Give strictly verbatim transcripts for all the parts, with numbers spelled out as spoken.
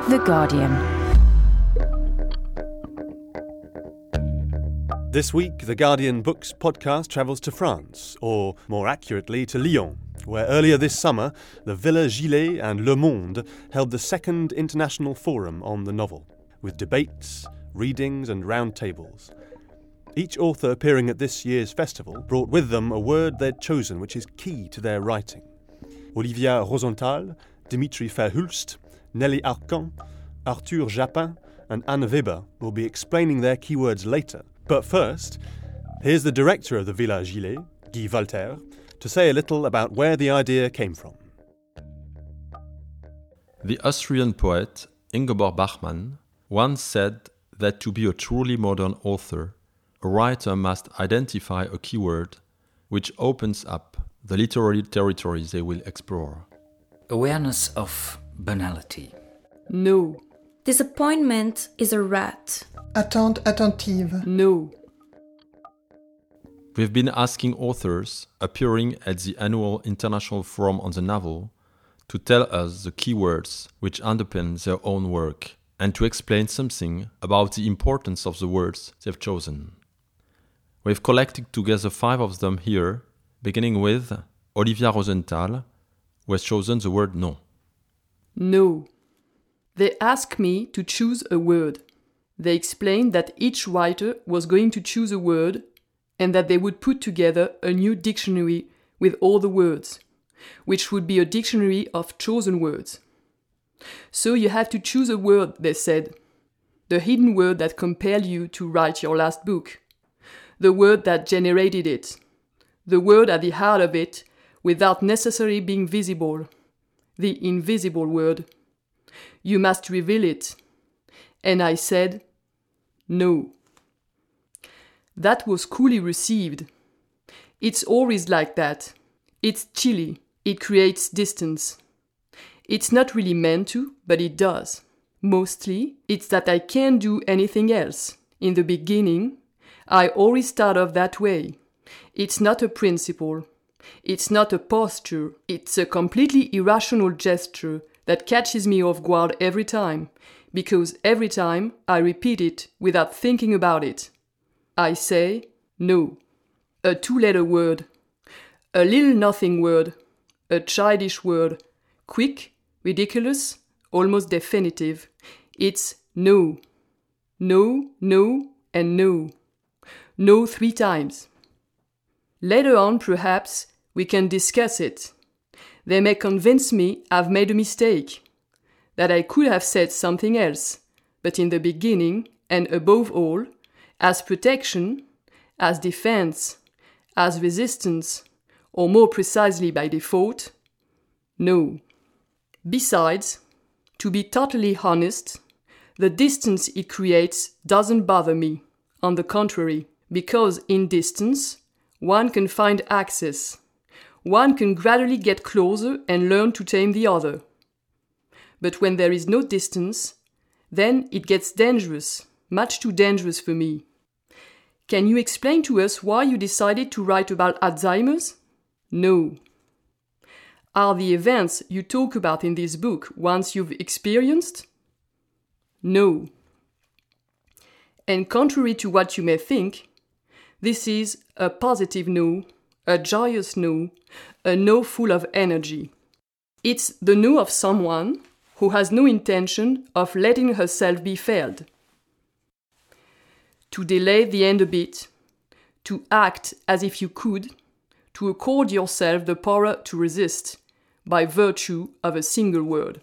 The Guardian. This week, The Guardian Books podcast travels to France, or more accurately to Lyon, where earlier this summer, the Villa Gillet and Le Monde held the second international forum on the novel, with debates, readings and roundtables. Each author appearing at this year's festival brought with them a word they'd chosen which is key to their writing. Olivia Rosenthal, Dimitri Verhulst, Nelly Arcan, Arthur Japin and Anne Weber will be explaining their keywords later. But first, here's the director of the Villa Gillet, Guy Walter, to say a little about where the idea came from. The Austrian poet Ingeborg Bachmann once said that to be a truly modern author, a writer must identify a keyword which opens up the literary territories they will explore. Awareness of banality. No. Disappointment is a rat. Attente attentive. No. We've been asking authors appearing at the annual International Forum on the Novel to tell us the keywords which underpin their own work and to explain something about the importance of the words they've chosen. We've collected together five of them here, beginning with Olivia Rosenthal, who has chosen the word non. No. They asked me to choose a word. They explained that each writer was going to choose a word and that they would put together a new dictionary with all the words, which would be a dictionary of chosen words. So you have to choose a word, they said, the hidden word that compelled you to write your last book, the word that generated it, the word at the heart of it without necessarily being visible, the invisible word. You must reveal it. And I said, no. That was coolly received. It's always like that. It's chilly. It creates distance. It's not really meant to, but it does. Mostly, it's that I can't do anything else. In the beginning, I always start off that way. It's not a principle. It's not a posture. It's a completely irrational gesture that catches me off guard every time, because every time I repeat it without thinking about it. I say, no. A two-letter word. A little nothing word. A childish word. Quick, ridiculous, almost definitive. It's no. No, no, and no. No three times. Later on, perhaps, we can discuss it. They may convince me I've made a mistake, that I could have said something else, but in the beginning, and above all, as protection, as defense, as resistance, or more precisely by default, no. Besides, to be totally honest, the distance it creates doesn't bother me, on the contrary, because in distance, one can find access. One can gradually get closer and learn to tame the other. But when there is no distance, then it gets dangerous, much too dangerous for me. Can you explain to us why you decided to write about Alzheimer's? No. Are the events you talk about in this book ones you've experienced? No. And contrary to what you may think, this is a positive no, a joyous no, a no full of energy. It's the no of someone who has no intention of letting herself be failed. To delay the end a bit, to act as if you could, to accord yourself the power to resist by virtue of a single word.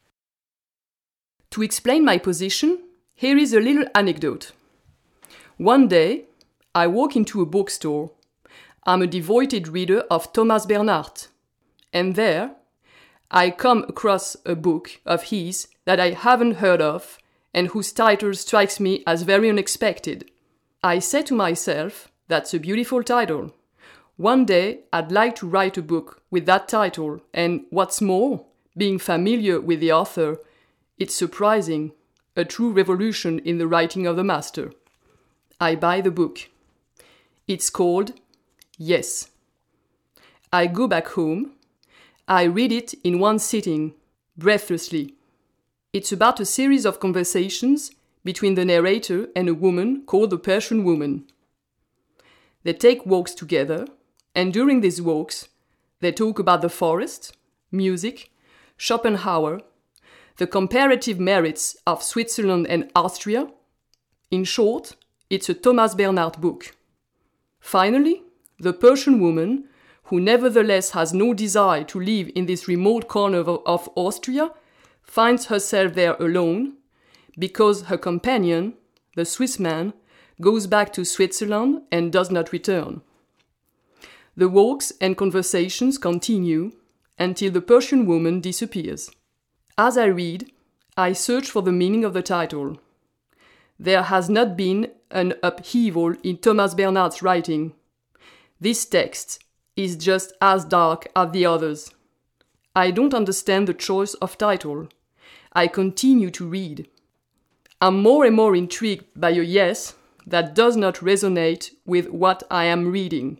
To explain my position, here is a little anecdote. One day, I walk into a bookstore. I'm a devoted reader of Thomas Bernhardt. And there, I come across a book of his that I haven't heard of and whose title strikes me as very unexpected. I say to myself, that's a beautiful title. One day, I'd like to write a book with that title, and what's more, being familiar with the author, it's surprising, a true revolution in the writing of the master. I buy the book. It's called Yes. I go back home. I read it in one sitting, breathlessly. It's about a series of conversations between the narrator and a woman called the Persian woman. They take walks together, and during these walks, they talk about the forest, music, Schopenhauer, the comparative merits of Switzerland and Austria. In short, it's a Thomas Bernhard book. Finally, the Persian woman, who nevertheless has no desire to live in this remote corner of, of Austria, finds herself there alone because her companion, the Swiss man, goes back to Switzerland and does not return. The walks and conversations continue until the Persian woman disappears. As I read, I search for the meaning of the title. There has not been an upheaval in Thomas Bernhard's writing. This text is just as dark as the others. I don't understand the choice of title. I continue to read. I'm more and more intrigued by a yes that does not resonate with what I am reading.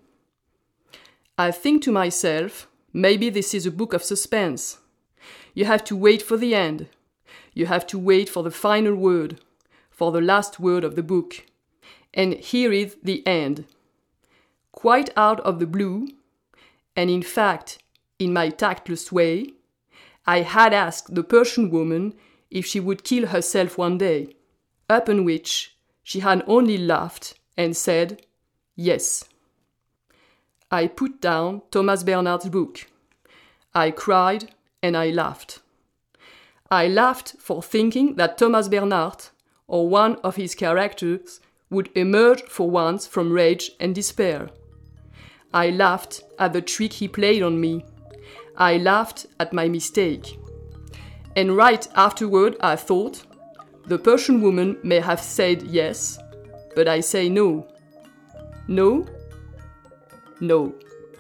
I think to myself, maybe this is a book of suspense. You have to wait for the end. You have to wait for the final word, for the last word of the book. And here is the end. Quite out of the blue, and in fact, in my tactless way, I had asked the Persian woman if she would kill herself one day, upon which she had only laughed and said, yes. I put down Thomas Bernhard's book. I cried and I laughed. I laughed for thinking that Thomas Bernhard, or one of his characters, would emerge for once from rage and despair. I laughed at the trick he played on me. I laughed at my mistake. And right afterward I thought, the Persian woman may have said yes, but I say no. No? No.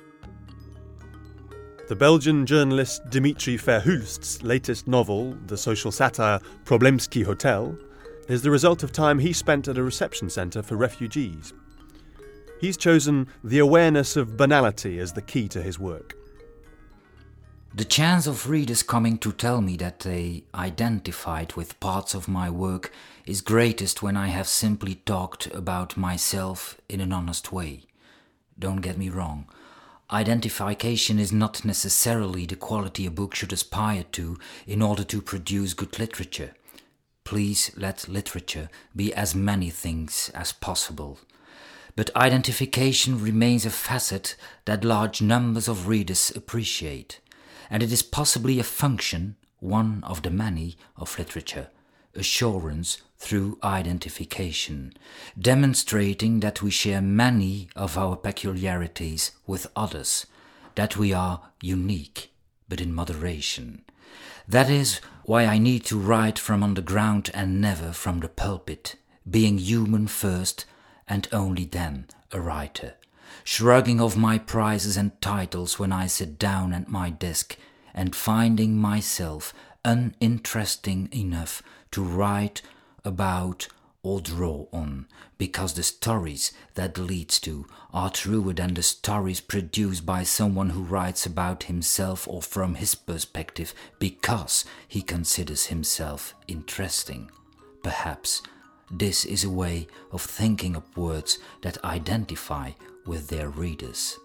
The Belgian journalist Dimitri Verhulst's latest novel, the social satire Problemski Hotel, is the result of time he spent at a reception centre for refugees. He's chosen the awareness of banality as the key to his work. The chance of readers coming to tell me that they identified with parts of my work is greatest when I have simply talked about myself in an honest way. Don't get me wrong. Identification is not necessarily the quality a book should aspire to in order to produce good literature. Please let literature be as many things as possible. But identification remains a facet that large numbers of readers appreciate, and it is possibly a function, one of the many, of literature, assurance through identification, demonstrating that we share many of our peculiarities with others, that we are unique, but in moderation. That is why I need to write from underground and never from the pulpit, being human first and only then a writer, shrugging off my prizes and titles when I sit down at my desk and finding myself uninteresting enough to write about or draw on, because the stories that leads to are truer than the stories produced by someone who writes about himself or from his perspective because he considers himself interesting. Perhaps this is a way of thinking up words that identify with their readers.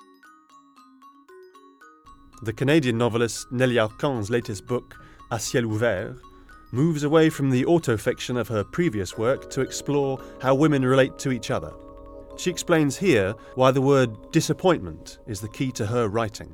The Canadian novelist Nelly Arcand's latest book, À ciel ouvert, moves away from the autofiction of her previous work to explore how women relate to each other. She explains here why the word disappointment is the key to her writing.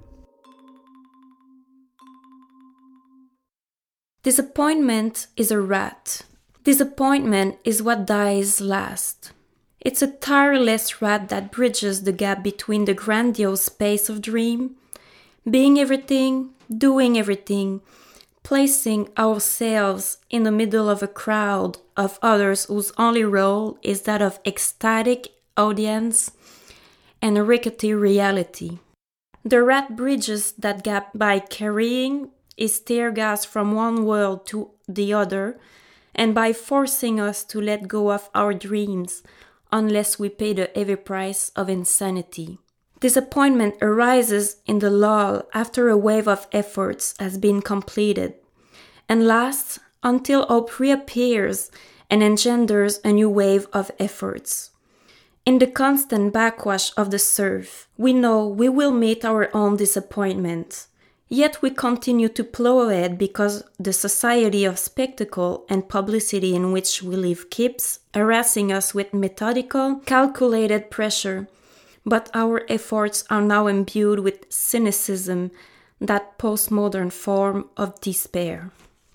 Disappointment is a rat. Disappointment is what dies last. It's a tireless rat that bridges the gap between the grandiose space of dream, being everything, doing everything, placing ourselves in the middle of a crowd of others whose only role is that of ecstatic audience and a rickety reality. The rat bridges that gap by carrying his tear gas from one world to the other and by forcing us to let go of our dreams unless we pay the heavy price of insanity. Disappointment arises in the lull after a wave of efforts has been completed, and lasts until hope reappears and engenders a new wave of efforts. In the constant backwash of the surf, we know we will meet our own disappointment. Yet we continue to plow ahead because the society of spectacle and publicity in which we live keeps harassing us with methodical, calculated pressure. But our efforts are now imbued with cynicism, that postmodern form of despair.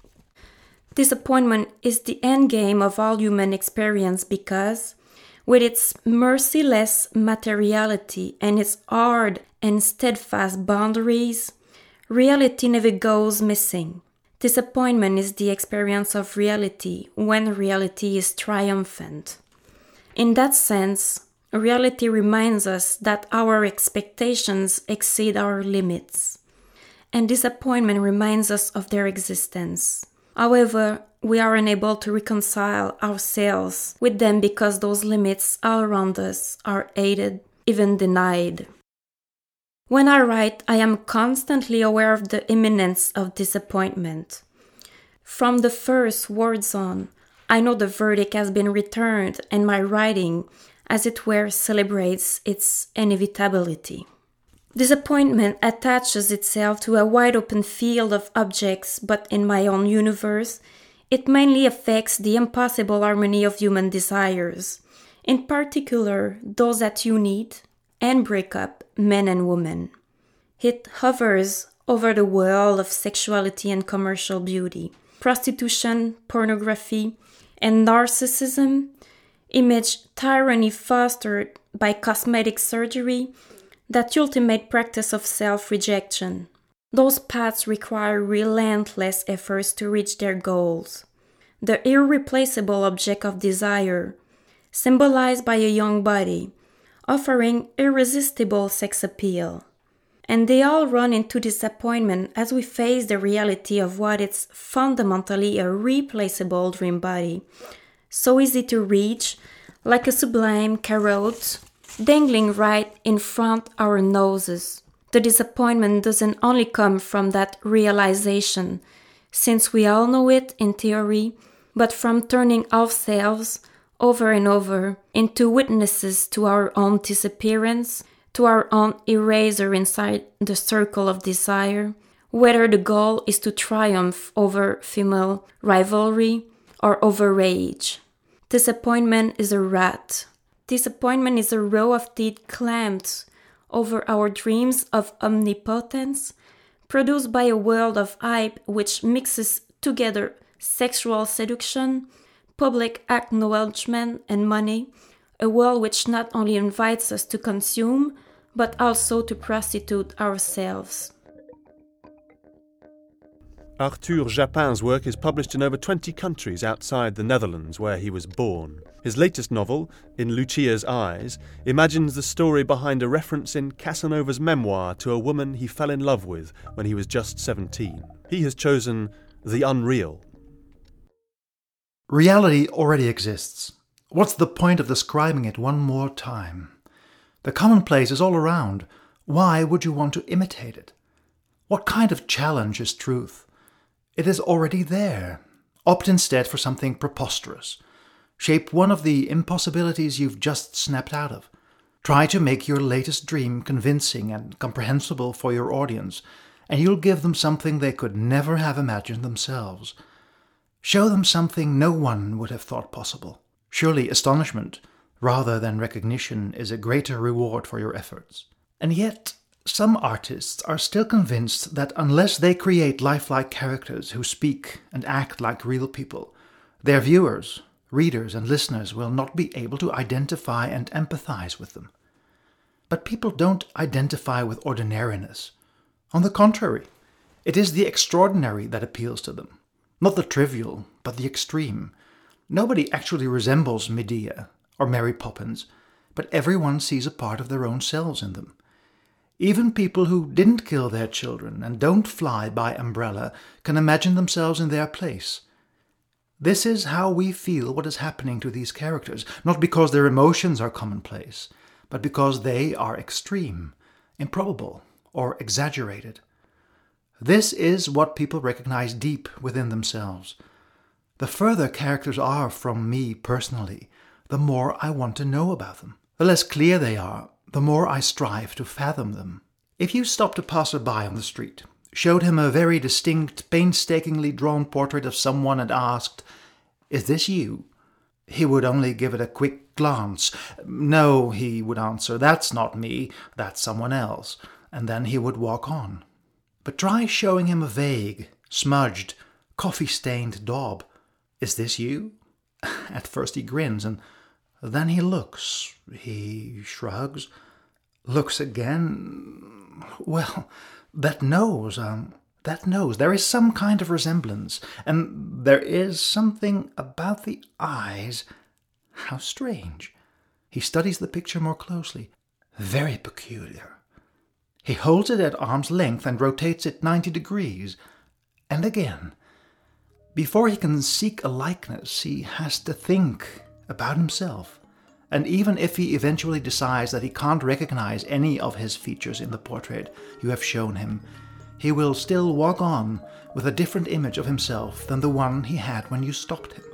Disappointment is the endgame of all human experience because, with its merciless materiality and its hard and steadfast boundaries, reality never goes missing. Disappointment is the experience of reality when reality is triumphant. In that sense, reality reminds us that our expectations exceed our limits, and disappointment reminds us of their existence. However, we are unable to reconcile ourselves with them because those limits all around us are hated, even denied. When I write, I am constantly aware of the imminence of disappointment. From the first words on, I know the verdict has been returned and my writing, as it were, celebrates its inevitability. Disappointment attaches itself to a wide open field of objects, but in my own universe, it mainly affects the impossible harmony of human desires, in particular those that unite and break up men and women. It hovers over the world of sexuality and commercial beauty, prostitution, pornography, and narcissism, image tyranny fostered by cosmetic surgery, that ultimate practice of self-rejection. Those paths require relentless efforts to reach their goals. The irreplaceable object of desire, symbolized by a young body, offering irresistible sex appeal. And they all run into disappointment as we face the reality of what is fundamentally a replaceable dream body, so easy to reach, like a sublime carrot, dangling right in front our noses. The disappointment doesn't only come from that realization, since we all know it in theory, but from turning ourselves over and over into witnesses to our own disappearance, to our own eraser inside the circle of desire, whether the goal is to triumph over female rivalry or over rage. Disappointment is a rat. Disappointment is a row of teeth clamped over our dreams of omnipotence, produced by a world of hype which mixes together sexual seduction, public acknowledgement, and money, a world which not only invites us to consume, but also to prostitute ourselves. Arthur Japin's work is published in over twenty countries outside the Netherlands, where he was born. His latest novel, In Lucia's Eyes, imagines the story behind a reference in Casanova's memoir to a woman he fell in love with when he was just seventeen. He has chosen the unreal. Reality already exists. What's the point of describing it one more time? The commonplace is all around. Why would you want to imitate it? What kind of challenge is truth? It is already there. Opt instead for something preposterous. Shape one of the impossibilities you've just snapped out of. Try to make your latest dream convincing and comprehensible for your audience, and you'll give them something they could never have imagined themselves. Show them something no one would have thought possible. Surely astonishment, rather than recognition, is a greater reward for your efforts. And yet, some artists are still convinced that unless they create lifelike characters who speak and act like real people, their viewers, readers, and listeners will not be able to identify and empathize with them. But people don't identify with ordinariness. On the contrary, it is the extraordinary that appeals to them. Not the trivial, but the extreme. Nobody actually resembles Medea or Mary Poppins, but everyone sees a part of their own selves in them. Even people who didn't kill their children and don't fly by umbrella can imagine themselves in their place. This is how we feel what is happening to these characters, not because their emotions are commonplace, but because they are extreme, improbable, or exaggerated. This is what people recognize deep within themselves. The further characters are from me personally, the more I want to know about them. The less clear they are, the more I strive to fathom them. If you stopped a passer-by on the street, showed him a very distinct, painstakingly drawn portrait of someone and asked, "Is this you?" he would only give it a quick glance. "No," he would answer, "that's not me, that's someone else," and then he would walk on. But try showing him a vague, smudged, coffee-stained daub. "Is this you?" At first he grins, and then he looks, he shrugs, looks again. Well, that nose, um, that nose, there is some kind of resemblance, and there is something about the eyes. How strange. He studies the picture more closely. Very peculiar. He holds it at arm's length and rotates it ninety degrees. And again. Before he can seek a likeness, he has to think about himself. And even if he eventually decides that he can't recognize any of his features in the portrait you have shown him, he will still walk on with a different image of himself than the one he had when you stopped him.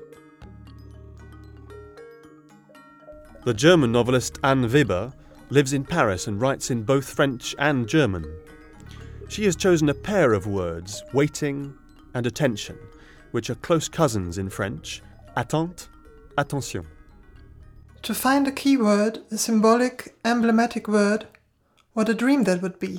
The German novelist Anne Weber lives in Paris and writes in both French and German. She has chosen a pair of words, waiting and attention, which are close cousins in French, attente, attention. To find a key word, a symbolic, emblematic word, what a dream that would be.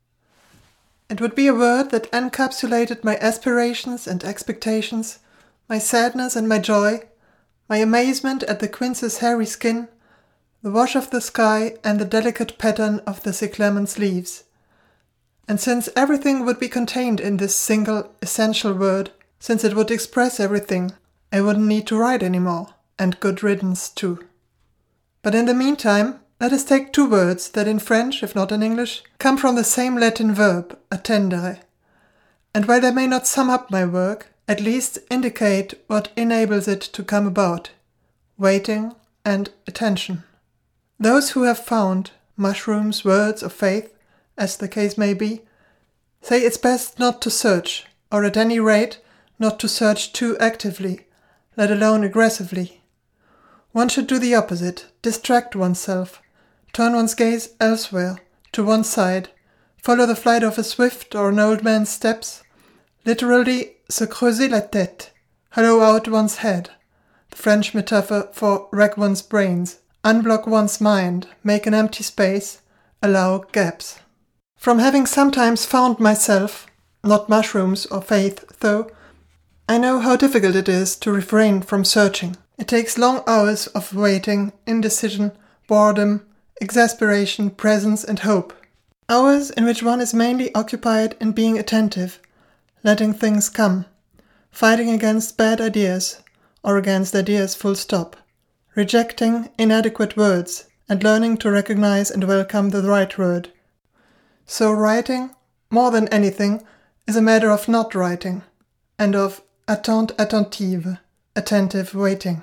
It would be a word that encapsulated my aspirations and expectations, my sadness and my joy, my amazement at the quince's hairy skin, the wash of the sky and the delicate pattern of the cyclamen's leaves. And since everything would be contained in this single, essential word, since it would express everything, I wouldn't need to write anymore, and good riddance too. But in the meantime, let us take two words that in French, if not in English, come from the same Latin verb, attendere. And while they may not sum up my work, at least indicate what enables it to come about, waiting and attention. Those who have found mushrooms, words, or faith, as the case may be, say it's best not to search, or at any rate, not to search too actively, let alone aggressively. One should do the opposite, distract oneself, turn one's gaze elsewhere, to one side, follow the flight of a swift or an old man's steps, literally se creuser la tête, hollow out one's head, the French metaphor for rack one's brains, unblock one's mind, make an empty space, allow gaps. From having sometimes found myself, not mushrooms or faith though, I know how difficult it is to refrain from searching. It takes long hours of waiting, indecision, boredom, exasperation, presence and hope. Hours in which one is mainly occupied in being attentive, letting things come, fighting against bad ideas, or against ideas full stop, rejecting inadequate words, and learning to recognize and welcome the right word. So writing, more than anything, is a matter of not writing, and of attente attentive, attentive waiting.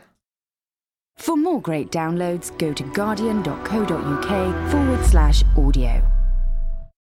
For more great downloads, go to guardian.co.uk forward slash audio.